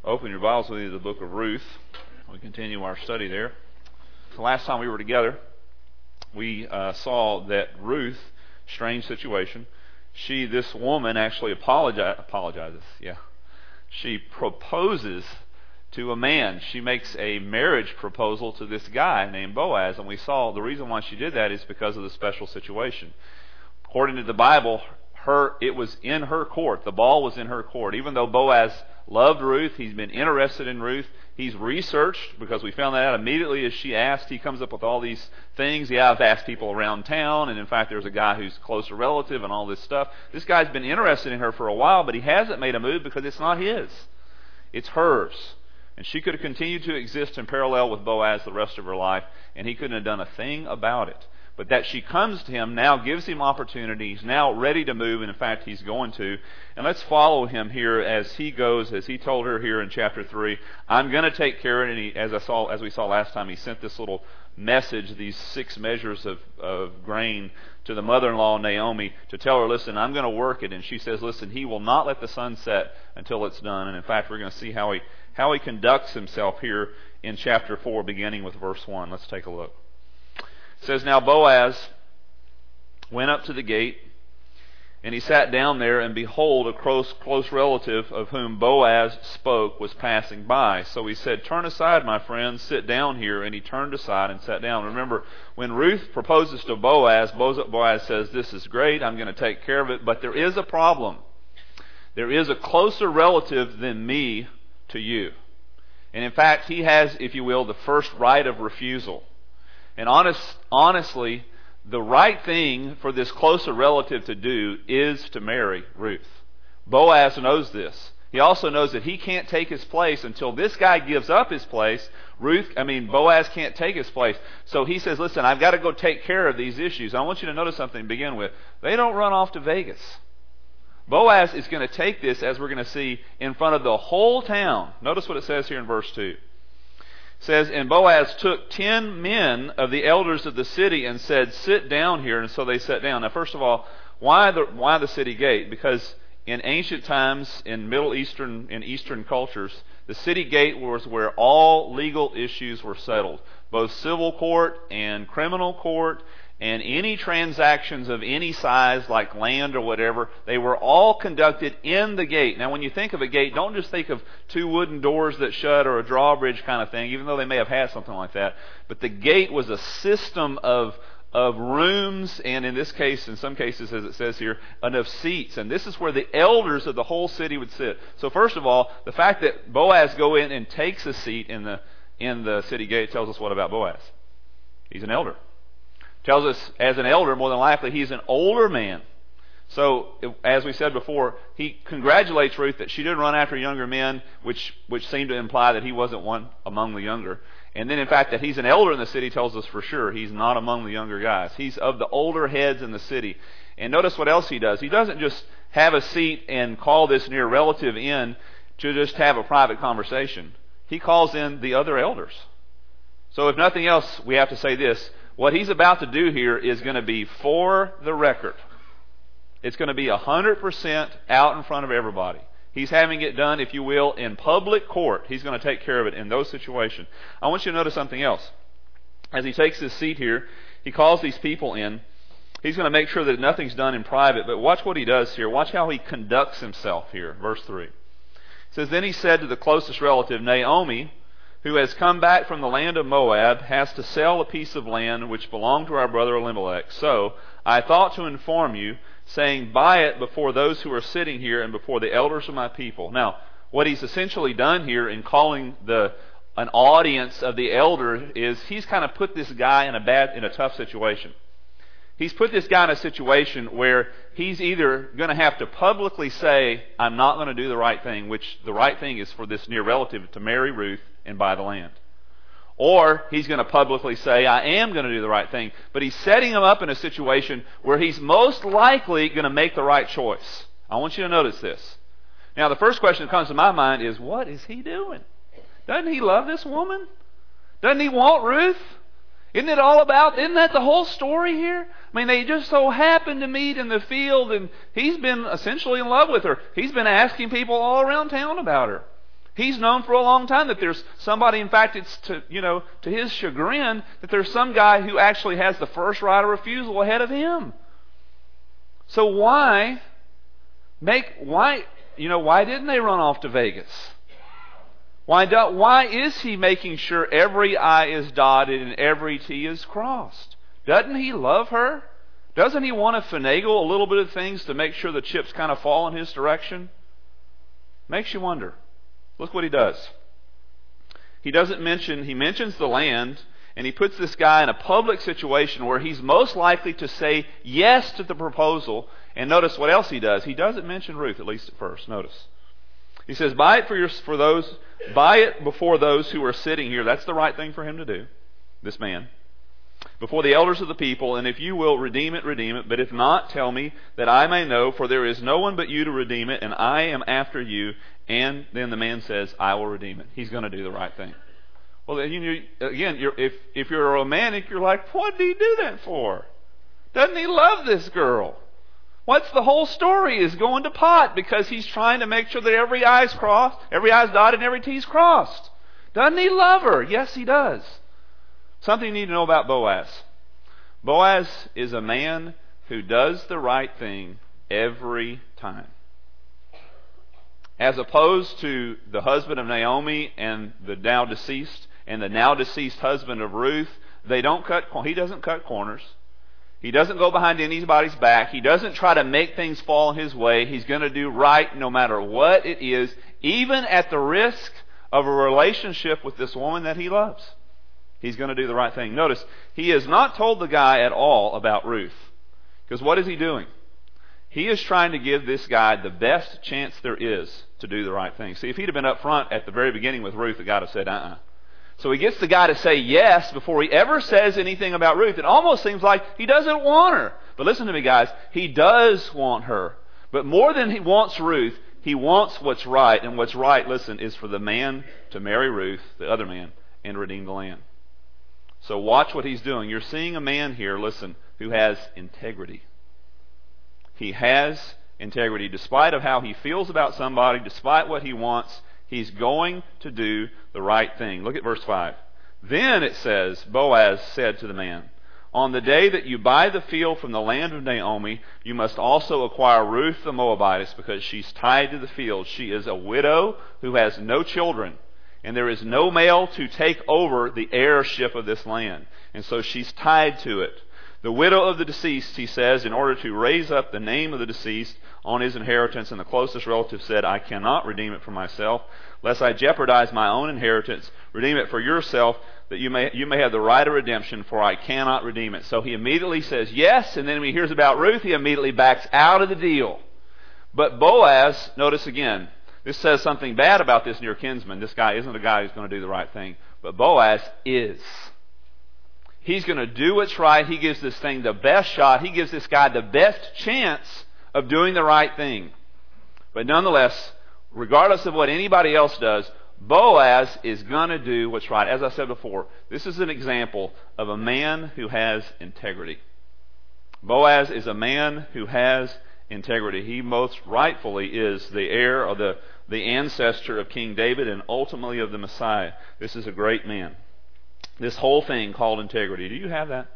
Open your Bibles with you to the book of Ruth. We continue our study there. The last time we were together, we saw that Ruth, strange situation, this woman actually apologizes. She proposes to a man. She makes a marriage proposal to this guy named Boaz, and we saw the reason why she did that is because of the special situation. According to the Bible, it was in her court. The ball was in her court. Even though Boaz loved Ruth, he's been interested in Ruth. He's researched, because we found that out immediately as she asked. He comes up with all these things. I've asked people around town, and in fact there's a guy who's a closer relative and all this stuff. This guy's been interested in her for a while, but he hasn't made a move because it's not his. It's hers. And she could have continued to exist in parallel with Boaz the rest of her life, and he couldn't have done a thing about it. But that she comes to him now gives him opportunity. He's now ready to move, and in fact he's going to. And let's follow him here as he goes, as he told her here in chapter 3. I'm going to take care of it. And as we saw last time, he sent this little message, these 6 measures of grain to the mother-in-law Naomi to tell her, listen, I'm going to work it. And she says, listen, he will not let the sun set until it's done. And in fact, we're going to see how he conducts himself here in chapter 4, beginning with verse 1. Let's take a look. It says, now Boaz went up to the gate, and he sat down there, and behold, a close relative of whom Boaz spoke was passing by. So he said, turn aside, my friend, sit down here. And he turned aside and sat down. Remember, when Ruth proposes to Boaz, Boaz says, this is great, I'm going to take care of it, but there is a problem. There is a closer relative than me to you. And in fact, he has, if you will, the first right of refusal. And honestly, the right thing for this closer relative to do is to marry Ruth. Boaz knows this. He also knows that he can't take his place until this guy gives up his place. Boaz can't take his place. So he says, listen, I've got to go take care of these issues. I want you to notice something to begin with. They don't run off to Vegas. Boaz is going to take this, as we're going to see, in front of the whole town. Notice what it says here in verse 2. It says, and Boaz took 10 men of the elders of the city and said, sit down here. And so they sat down. Now, first of all, why the city gate? Because in ancient times, in Eastern cultures, the city gate was where all legal issues were settled. Both civil court and criminal court, and any transactions of any size, like land or whatever, they were all conducted in the gate. Now, when you think of a gate, don't just think of 2 wooden doors that shut or a drawbridge kind of thing, even though they may have had something like that. But the gate was a system of rooms, and in this case, in some cases, as it says here, enough seats. And this is where the elders of the whole city would sit. So first of all, the fact that Boaz goes in and takes a seat in the city gate tells us what about Boaz? He's an elder. Tells us, as an elder, more than likely, he's an older man. So, as we said before, he congratulates Ruth that she didn't run after younger men, which seemed to imply that he wasn't one among the younger. And then, in fact, that he's an elder in the city tells us for sure he's not among the younger guys. He's of the older heads in the city. And notice what else he does. He doesn't just have a seat and call this near relative in to just have a private conversation. He calls in the other elders. So if nothing else, we have to say this. What he's about to do here is going to be for the record. It's going to be 100% out in front of everybody. He's having it done, if you will, in public court. He's going to take care of it in those situations. I want you to notice something else. As he takes his seat here, he calls these people in. He's going to make sure that nothing's done in private. But watch what he does here. Watch how he conducts himself here. Verse 3. It says, then he said to the closest relative, Naomi, who has come back from the land of Moab, has to sell a piece of land which belonged to our brother Elimelech. So I thought to inform you, saying, buy it before those who are sitting here and before the elders of my people. Now, what he's essentially done here in calling an audience of the elders is he's kind of put this guy in a tough situation. He's put this guy in a situation where he's either going to have to publicly say, I'm not going to do the right thing, which the right thing is for this near relative to marry Ruth and buy the land. Or he's going to publicly say, I am going to do the right thing. But he's setting him up in a situation where he's most likely going to make the right choice. I want you to notice this. Now, the first question that comes to my mind is, what is he doing? Doesn't he love this woman? Doesn't he want Ruth? Isn't that the whole story here? I mean, they just so happened to meet in the field, and he's been essentially in love with her. He's been asking people all around town about her. He's known for a long time that there's somebody, in fact, it's to his chagrin, that there's some guy who actually has the first right of refusal ahead of him. So why didn't they run off to Vegas? Why is he making sure every I is dotted and every T is crossed? Doesn't he love her? Doesn't he want to finagle a little bit of things to make sure the chips kind of fall in his direction? Makes you wonder. Look what he does. He mentions the land, and he puts this guy in a public situation where he's most likely to say yes to the proposal. And notice what else he does. He doesn't mention Ruth, at least at first. Notice. He says, buy it before those who are sitting here. That's the right thing for him to do, this man. Before the elders of the people, and if you will redeem it, but if not, tell me, that I may know, for there is no one but you to redeem it, and I am after you. And then the man says, I will redeem it. He's going to do the right thing. Well, again, if you're a romantic, you're like, what did he do that for? Doesn't he love this girl? What's the whole story is going to pot because he's trying to make sure that every I's crossed, every I's dotted, and every T's crossed. Doesn't he love her? Yes, he does. Something you need to know about Boaz. Boaz is a man who does the right thing every time. As opposed to the husband of Naomi and the now deceased husband of Ruth, he doesn't cut corners. He doesn't go behind anybody's back. He doesn't try to make things fall his way. He's going to do right no matter what it is, even at the risk of a relationship with this woman that he loves. He's going to do the right thing. Notice, he has not told the guy at all about Ruth. Because what is he doing? He is trying to give this guy the best chance there is to do the right thing. See, if he'd have been up front at the very beginning with Ruth, the guy would have said, So he gets the guy to say yes before he ever says anything about Ruth. It almost seems like he doesn't want her. But listen to me, guys. He does want her. But more than he wants Ruth, he wants what's right. And what's right, listen, is for the man to marry Ruth, the other man, and redeem the land. So watch what he's doing. You're seeing a man here, listen, who has integrity. He has integrity. Despite of how he feels about somebody, despite what he wants, he's going to do the right thing. Look at verse 5. Then it says, Boaz said to the man, on the day that you buy the field from the land of Naomi, you must also acquire Ruth the Moabitess, because she's tied to the field. She is a widow who has no children, and there is no male to take over the heirship of this land. And so she's tied to it. The widow of the deceased, he says, in order to raise up the name of the deceased on his inheritance, and the closest relative said, I cannot redeem it for myself, lest I jeopardize my own inheritance. Redeem it for yourself, that you may have the right of redemption, for I cannot redeem it. So he immediately says yes, and then when he hears about Ruth, he immediately backs out of the deal. But Boaz, notice again, this says something bad about this near kinsman. This guy isn't a guy who's going to do the right thing. But Boaz is. He's going to do what's right. He gives this thing the best shot. He gives this guy the best chance of doing the right thing. But nonetheless, regardless of what anybody else does, Boaz is going to do what's right. As I said before, this is an example of a man who has integrity. Boaz is a man who has integrity. He most rightfully is the heir of the ancestor of King David and ultimately of the Messiah. This is a great man. This whole thing called integrity. Do you have that?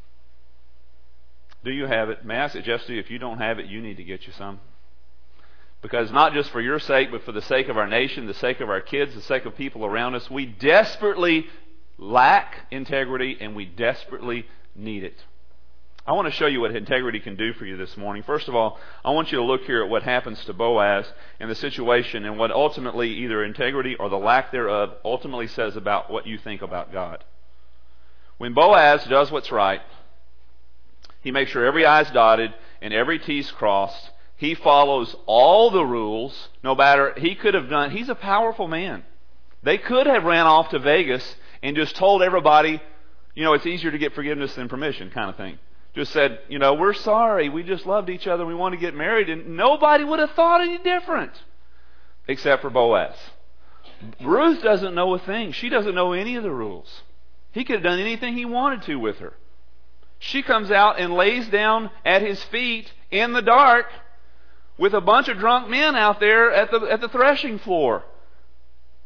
Do you have it? May I suggest to you, if you don't have it, you need to get you some. Because not just for your sake, but for the sake of our nation, the sake of our kids, the sake of people around us, we desperately lack integrity and we desperately need it. I want to show you what integrity can do for you this morning. First of all, I want you to look here at what happens to Boaz and the situation and what ultimately either integrity or the lack thereof ultimately says about what you think about God. When Boaz does what's right, he makes sure every I's dotted and every T's crossed. He follows all the rules, no matter, he's a powerful man. They could have ran off to Vegas and just told everybody, it's easier to get forgiveness than permission kind of thing. Just said, we're sorry, we just loved each other, we want to get married, and nobody would have thought any different, except for Boaz. Ruth doesn't know a thing. She doesn't know any of the rules. He could have done anything he wanted to with her. She comes out and lays down at his feet in the dark with a bunch of drunk men out there at the threshing floor.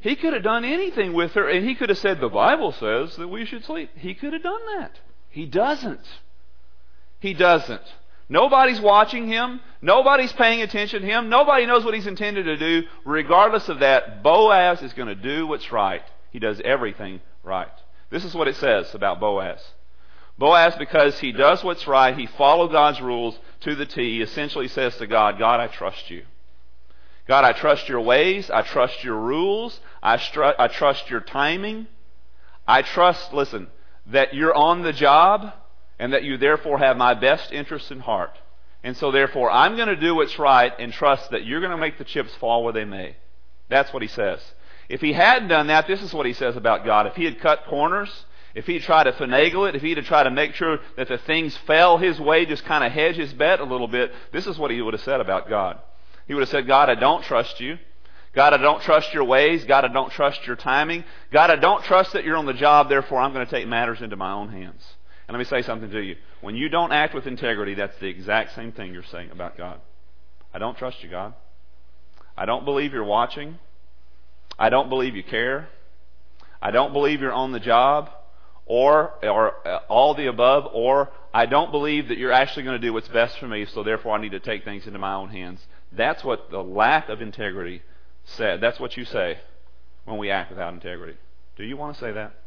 He could have done anything with her, and he could have said, the Bible says that we should sleep. He could have done that. He doesn't. He doesn't. Nobody's watching him. Nobody's paying attention to him. Nobody knows what he's intended to do. Regardless of that, Boaz is going to do what's right. He does everything right. This is what it says about Boaz. Boaz, because he does what's right, he followed God's rules to the T, essentially says to God, God, I trust you. God, I trust your ways. I trust your rules. I trust your timing. I trust, listen, that you're on the job and that you therefore have my best interest in heart. And so therefore, I'm going to do what's right and trust that you're going to make the chips fall where they may. That's what he says. If he hadn't done that, this is what he says about God. If he had cut corners, if he'd tried to finagle it, if he'd tried to make sure that the things fell his way, just kind of hedge his bet a little bit, this is what he would have said about God. He would have said, God, I don't trust you. God, I don't trust your ways. God, I don't trust your timing. God, I don't trust that you're on the job, therefore I'm going to take matters into my own hands. And let me say something to you. When you don't act with integrity, that's the exact same thing you're saying about God. I don't trust you, God. I don't believe you're watching. I don't believe you care. I don't believe you're on the job, or all the above, or I don't believe that you're actually going to do what's best for me, so therefore I need to take things into my own hands. That's what the lack of integrity said. That's what you say when we act without integrity. Do you want to say that?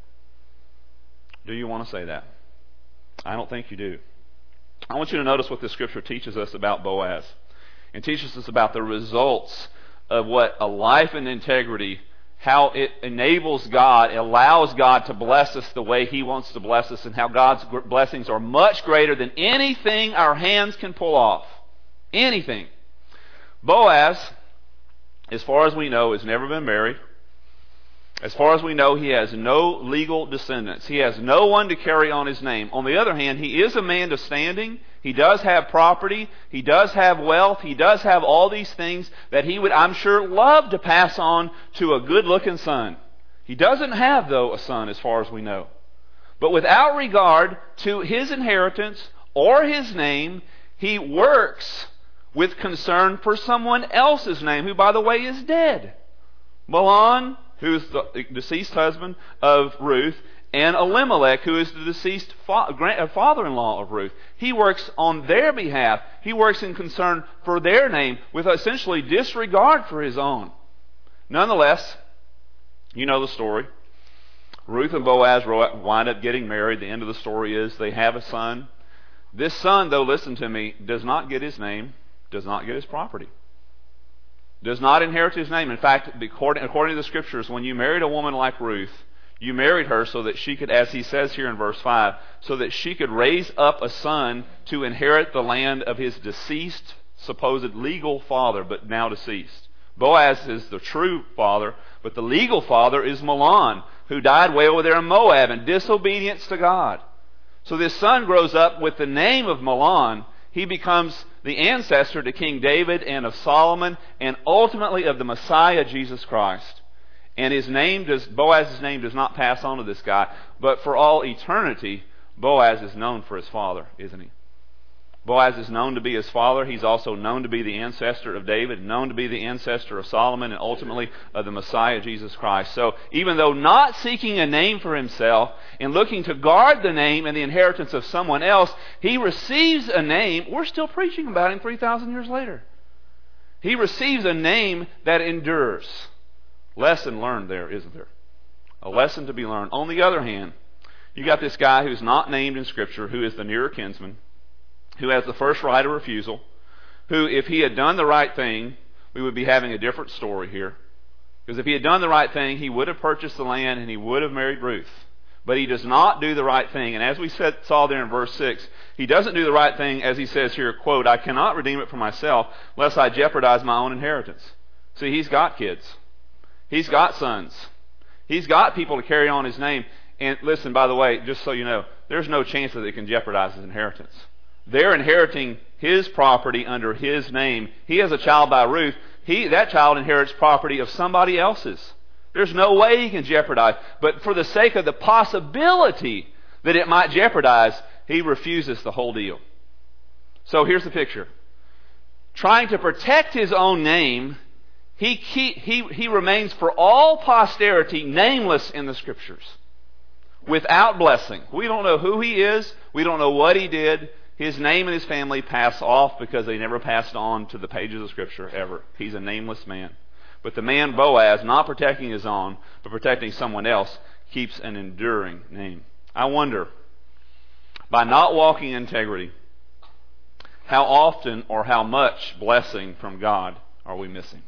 Do you want to say that? I don't think you do. I want you to notice what this scripture teaches us about Boaz. It teaches us about the results of what a life in integrity, how it enables God, allows God to bless us the way He wants to bless us, and how God's blessings are much greater than anything our hands can pull off. Anything. Boaz, as far as we know, has never been married. As far as we know, he has no legal descendants. He has no one to carry on his name. On the other hand, he is a man of standing. He does have property. He does have wealth. He does have all these things that he would, I'm sure, love to pass on to a good-looking son. He doesn't have, though, a son as far as we know. But without regard to his inheritance or his name, he works with concern for someone else's name, who, by the way, is dead. Mahlon, who is the deceased husband of Ruth, and Elimelech, who is the deceased father-in-law of Ruth. He works on their behalf. He works in concern for their name with essentially disregard for his own. Nonetheless, you know the story. Ruth and Boaz wind up getting married. The end of the story is they have a son. This son, though, listen to me, does not get his name, does not get his property, does not inherit his name. In fact, according to the Scriptures, when you married a woman like Ruth, you married her so that she could, as he says here in verse 5, so that she could raise up a son to inherit the land of his deceased, supposed legal father, but now deceased. Boaz is the true father, but the legal father is Mahlon, who died way over there in Moab in disobedience to God. So this son grows up with the name of Mahlon. He becomes the ancestor to King David and of Solomon, and ultimately of the Messiah, Jesus Christ. And Boaz's name does not pass on to this guy, but for all eternity, Boaz is known for his father, isn't he? Boaz is known to be his father. He's also known to be the ancestor of David, known to be the ancestor of Solomon, and ultimately of the Messiah, Jesus Christ. So even though not seeking a name for himself and looking to guard the name and the inheritance of someone else, he receives a name. We're still preaching about him 3,000 years later. He receives a name that endures. Lesson learned there, isn't there? A lesson to be learned. On the other hand, you got this guy who's not named in Scripture, who is the nearer kinsman, who has the first right of refusal, who, if he had done the right thing, we would be having a different story here. Because if he had done the right thing, he would have purchased the land and he would have married Ruth. But he does not do the right thing. And as we saw there in verse 6, he doesn't do the right thing, as he says here, quote, I cannot redeem it for myself, lest I jeopardize my own inheritance. See, he's got kids. He's got sons. He's got people to carry on his name. And listen, by the way, just so you know, there's no chance that it can jeopardize his inheritance. They're inheriting his property under his name. He has a child by Ruth. That child inherits property of somebody else's. There's no way he can jeopardize. But for the sake of the possibility that it might jeopardize, he refuses the whole deal. So here's the picture. Trying to protect his own name, He remains for all posterity nameless in the Scriptures, without blessing. We don't know who he is. We don't know what he did. His name and his family pass off because they never passed on to the pages of Scripture ever. He's a nameless man. But the man Boaz, not protecting his own, but protecting someone else, keeps an enduring name. I wonder, by not walking in integrity, how often or how much blessing from God are we missing?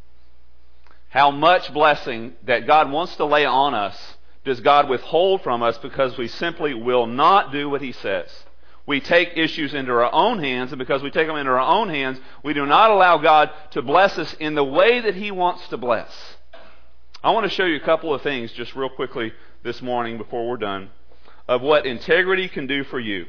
How much blessing that God wants to lay on us does God withhold from us because we simply will not do what he says? We take issues into our own hands, and because we take them into our own hands, we do not allow God to bless us in the way that he wants to bless. I want to show you a couple of things just real quickly this morning before we're done of what integrity can do for you.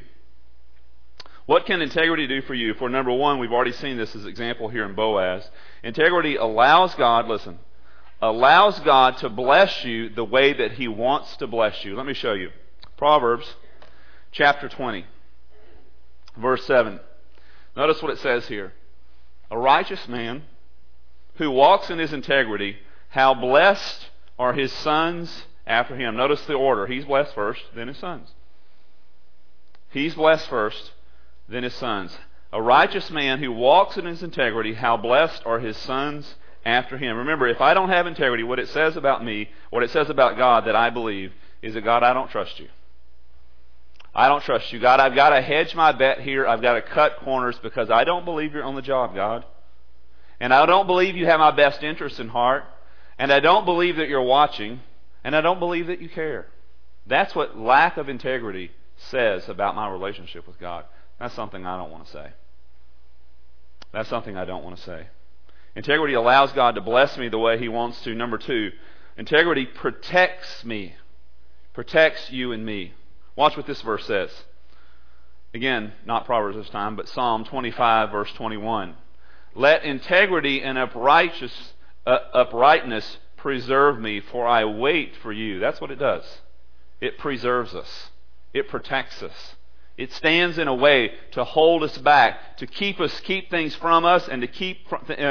What can integrity do for you? For number one, we've already seen this as an example here in Boaz. Integrity allows God, allows God to bless you the way that he wants to bless you. Let me show you. Proverbs chapter 20. Verse 7. Notice what it says here. A righteous man who walks in his integrity, how blessed are his sons after him. Notice the order. He's blessed first, then his sons. He's blessed first, then his sons. A righteous man who walks in his integrity, how blessed are his sons after him. Remember, if I don't have integrity, what it says about me, what it says about God that I believe, is that God, I don't trust you. I don't trust you, God. I've got to hedge my bet here. I've got to cut corners because I don't believe you're on the job, God. And I don't believe you have my best interest in heart. And I don't believe that you're watching. And I don't believe that you care. That's what lack of integrity says about my relationship with God. That's something I don't want to say. That's something I don't want to say. Integrity allows God to bless me the way he wants to. Number two, integrity protects me. Protects you and me. Watch what this verse says. Again, not Proverbs this time, but Psalm 25, verse 21. Let integrity and uprightness preserve me, for I wait for you. That's what it does. It preserves us. It protects us. It stands in a way to hold us back, to keep things from us, and to keep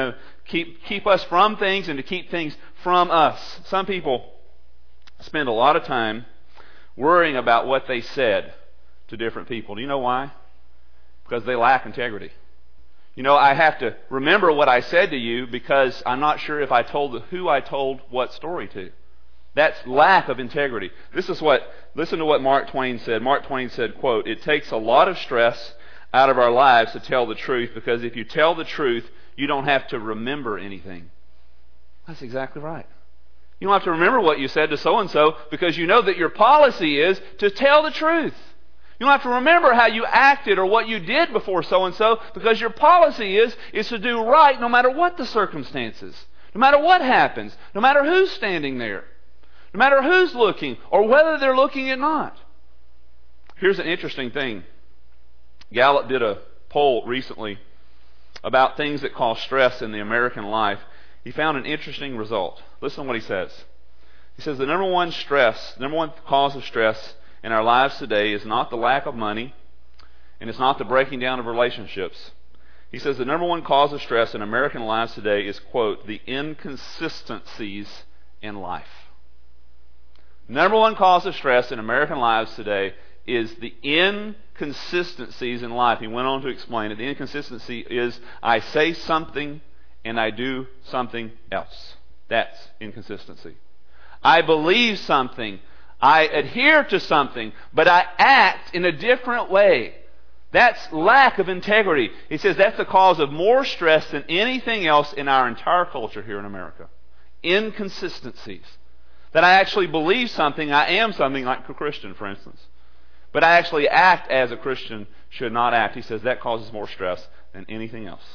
us from things, and to keep things from us. Some people spend a lot of time worrying about what they said to different people. Do you know why? Because they lack integrity. You know, I have to remember what I said to you because I'm not sure if I told who I told what story to. That's lack of integrity. Listen to what Mark Twain said. Mark Twain said, quote, "It takes a lot of stress out of our lives to tell the truth, because if you tell the truth, you don't have to remember anything." That's exactly right. You don't have to remember what you said to so-and-so because you know that your policy is to tell the truth. You don't have to remember how you acted or what you did before so-and-so because your policy is to do right no matter what the circumstances, no matter what happens, no matter who's standing there, no matter who's looking or whether they're looking or not. Here's an interesting thing. Gallup did a poll recently about things that cause stress in the American life. He found an interesting result. Listen to what he says. He says the number one cause of stress in our lives today is not the lack of money, and it's not the breaking down of relationships. He says the number one cause of stress in American lives today is, quote, the inconsistencies in life. Number one cause of stress in American lives today is the inconsistencies in life. He went on to explain it. The inconsistency is I say something and I do something else. That's inconsistency. I believe something, I adhere to something, but I act in a different way. That's lack of integrity. He says that's the cause of more stress than anything else in our entire culture here in America. Inconsistencies. That I actually believe something, I am something, like a Christian, for instance. But I actually act as a Christian should not act. He says that causes more stress than anything else.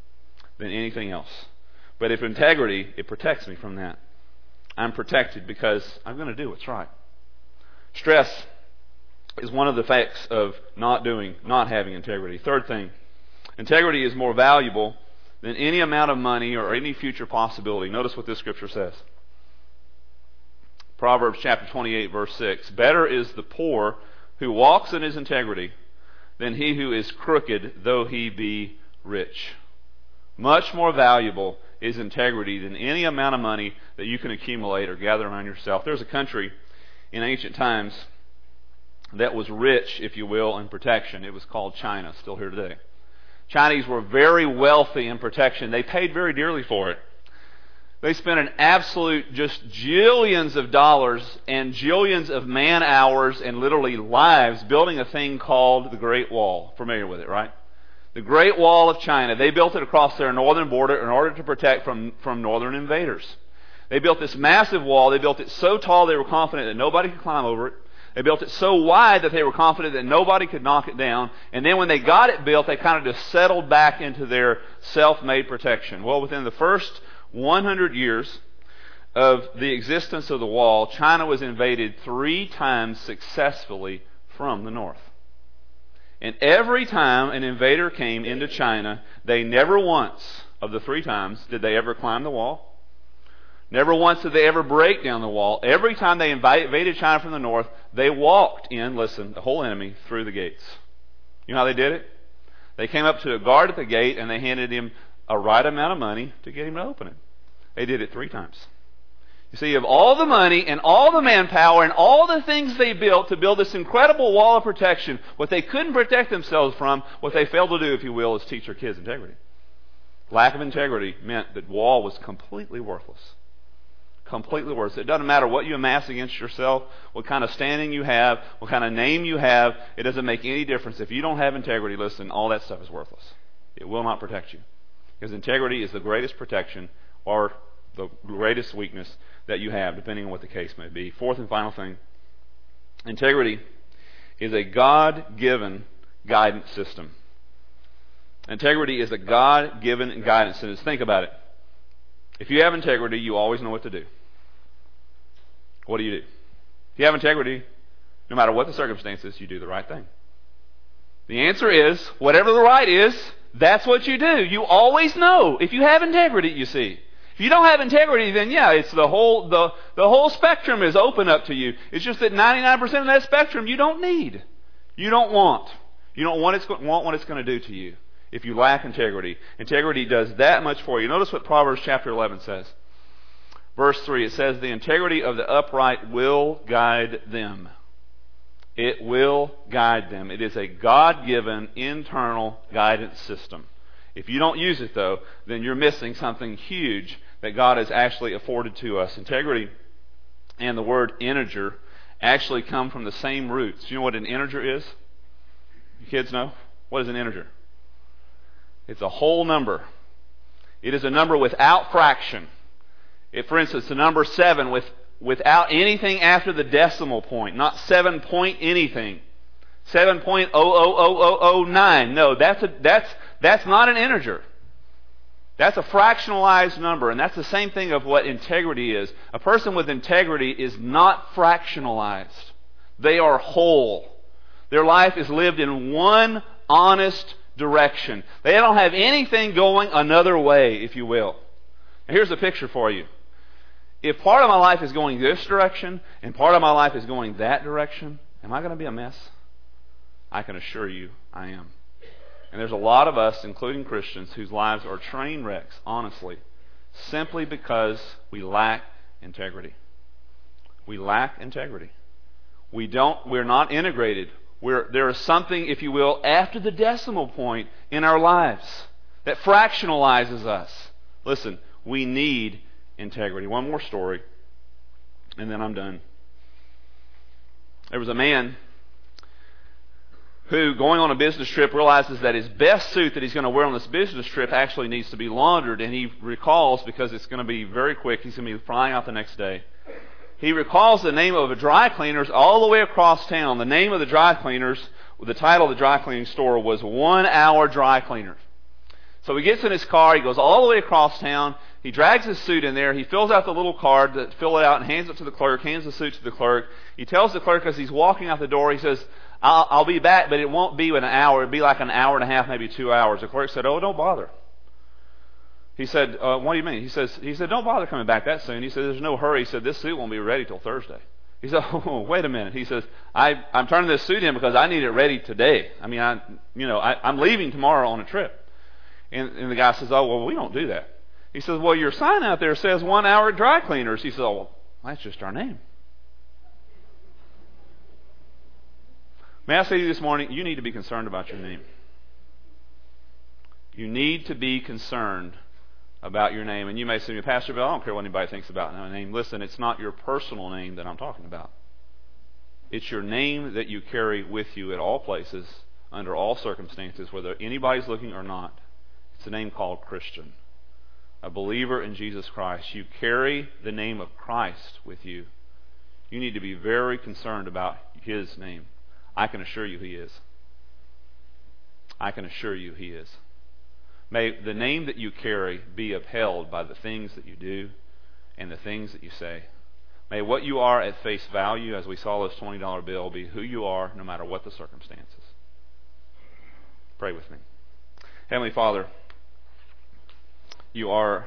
But if integrity, it protects me from that. I'm protected because I'm going to do what's right. Stress is one of the effects of not having integrity. Third thing, integrity is more valuable than any amount of money or any future possibility. Notice what this scripture says. Proverbs chapter 28, verse 6. Better is the poor who walks in his integrity than he who is crooked, though he be rich. Much more valuable is integrity than any amount of money that you can accumulate or gather around yourself. There's a country in ancient times that was rich, if you will, in protection. It was called China, still here today. Chinese were very wealthy in protection. They paid very dearly for it. They spent an absolute just jillions of dollars and jillions of man hours and literally lives building a thing called the Great Wall. Familiar with it, right? The Great Wall of China. They built it across their northern border in order to protect from northern invaders. They built this massive wall. They built it so tall they were confident that nobody could climb over it. They built it so wide that they were confident that nobody could knock it down. And then when they got it built, they kind of just settled back into their self-made protection. Well, within the first 100 years of the existence of the wall, China was invaded 3 times successfully from the north. And every time an invader came into China, they never once of the 3 times did they ever climb the wall. Never once did they ever break down the wall. Every time they invaded China from the north, they walked in, listen, the whole enemy through the gates. You know how they did it? They came up to a guard at the gate and they handed him a right amount of money to get him to open it. They did it 3 times. You see, of all the money and all the manpower and all the things they built to build this incredible wall of protection, what they couldn't protect themselves from, what they failed to do, if you will, is teach their kids integrity. Lack of integrity meant that wall was completely worthless. Completely worthless. It doesn't matter what you amass against yourself, what kind of standing you have, what kind of name you have. It doesn't make any difference. If you don't have integrity, listen, all that stuff is worthless. It will not protect you. Because integrity is the greatest protection or the greatest weakness that you have, depending on what the case may be. Fourth and final thing, integrity is a God-given guidance system. Integrity is a God-given guidance system. Think about it. If you have integrity, you always know what to do. What do? If you have integrity, no matter what the circumstances, you do the right thing. The answer is, whatever the right is, that's what you do. You always know if you have integrity, you see. If you don't have integrity, then yeah, it's the whole spectrum is open up to you. It's just that 99% of that spectrum you don't need. You don't want. You don't want what it's going to do to you if you lack integrity. Integrity does that much for you. Notice what Proverbs chapter 11 says. Verse 3, it says, "The integrity of the upright will guide them." It will guide them. It is a God-given internal guidance system. If you don't use it, though, then you're missing something huge that God has actually afforded to us. Integrity and the word integer actually come from the same roots. You know what an integer is? You kids know? What is an integer? It's a whole number. It is a number without fraction. For instance, the number 7 without anything after the decimal point, not 7 point anything. 7.00009. No, that's not an integer. That's a fractionalized number, and that's the same thing of what integrity is. A person with integrity is not fractionalized. They are whole. Their life is lived in one honest direction. They don't have anything going another way, if you will. Now, here's a picture for you. If part of my life is going this direction and part of my life is going that direction, am I going to be a mess? I can assure you I am. And there's a lot of us, including Christians, whose lives are train wrecks, honestly, simply because we lack integrity. We lack integrity. We're not integrated. There is something, if you will, after the decimal point in our lives that fractionalizes us. Listen, we need integrity. One more story, and then I'm done. There was a man who, going on a business trip, realizes that his best suit that he's going to wear on this business trip actually needs to be laundered, and he recalls, because it's going to be very quick, he's going to be flying out the next day. He recalls the name of a dry cleaners all the way across town. The name of the dry cleaners, the title of the dry cleaning store was 1 Hour Dry Cleaner. So he gets in his car, he goes all the way across town, he drags his suit in there, he fills out the little card, fill it out, and hands it to the clerk, hands the suit to the clerk. He tells the clerk as he's walking out the door, he says, I'll be back, but it won't be in an hour. It'll be like an hour and a half, maybe 2 hours. The clerk said, "Oh, don't bother." He said, "What do you mean?" He said, "Don't bother coming back that soon." He said, "There's no hurry." He said, "This suit won't be ready till Thursday." He said, "Oh, wait a minute." He says, I'm turning this suit in because I need it ready today. I mean, I'm leaving tomorrow on a trip. And the guy says, "Oh, well, we don't do that." He says, well, your sign out there says 1 hour at dry cleaners. He says, oh, well, that's just our name. May I say to you this morning, you need to be concerned about your name. You need to be concerned about your name. And you may say to me, Pastor Bill, I don't care what anybody thinks about my name. Listen, it's not your personal name that I'm talking about. It's your name that you carry with you at all places, under all circumstances, whether anybody's looking or not. It's a name called Christian. A believer in Jesus Christ. You carry the name of Christ with you. You need to be very concerned about His name. I can assure you He is. I can assure you He is. May the name that you carry be upheld by the things that you do and the things that you say. May what you are at face value, as we saw this $20 bill, be who you are no matter what the circumstances. Pray with me. Heavenly Father, you are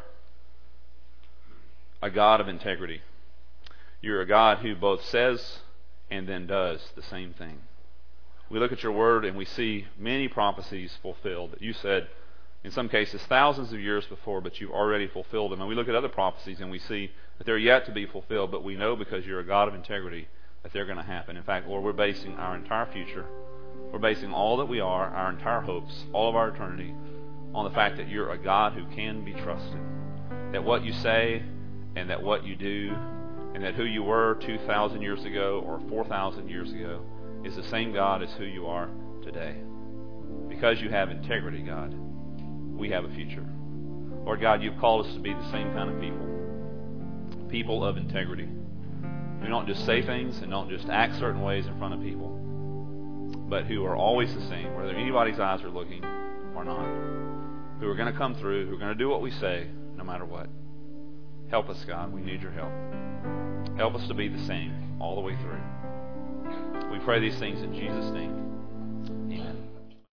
a God of integrity. You're a God who both says and then does the same thing. We look at your word and we see many prophecies fulfilled that you said, in some cases, thousands of years before, but you've already fulfilled them. And we look at other prophecies and we see that they're yet to be fulfilled, but we know because you're a God of integrity that they're going to happen. In fact, Lord, we're basing our entire future, we're basing all that we are, our entire hopes, all of our eternity, on the fact that you're a God who can be trusted. That what you say and that what you do and that who you were 2,000 years ago or 4,000 years ago is the same God as who you are today. Because you have integrity, God, we have a future. Lord God, you've called us to be the same kind of people. People of integrity. Who don't just say things and don't just act certain ways in front of people, but who are always the same, whether anybody's eyes are looking or not. Who are going to come through, who are going to do what we say, no matter what. Help us, God. We need your help. Help us to be the same all the way through. We pray these things in Jesus' name.